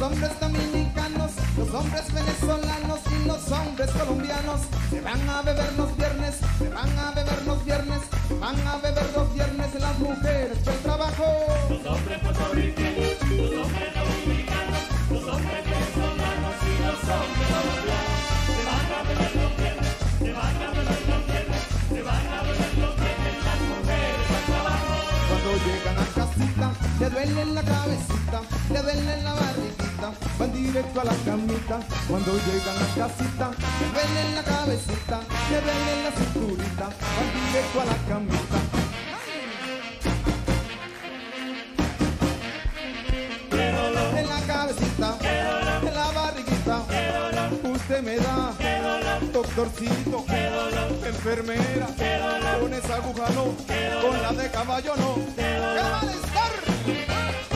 hombres dominicanos, los hombres venezolanos y los hombres colombianos se van a beber los viernes, se van a beber los viernes, van a beber los viernes las mujeres del trabajo. Los hombres puertorriqueños, los hombres dominicanos, los hombres venezolanos y los hombres colombianos se van a beber los viernes, se van a beber los viernes, se van a beber los viernes las mujeres del trabajo. Cuando llegan a casita, le duele la cabecita, le duele la barriguita, van directo a la camita. Cuando llegan a casita, le duele la cabecita, le duele la cinturita, van directo a la camita. ¡Qué dolor! En la cabecita, ¡Qué dolor! en la barriguita, ¡Qué dolor! usted me da, ¡Qué dolor! doctorcito, ¡Qué dolor! enfermera, ¡Qué dolor! con esa aguja no, ¡Qué dolor! con la de caballo no. ¡Qué dolor! ¡Qué malestar!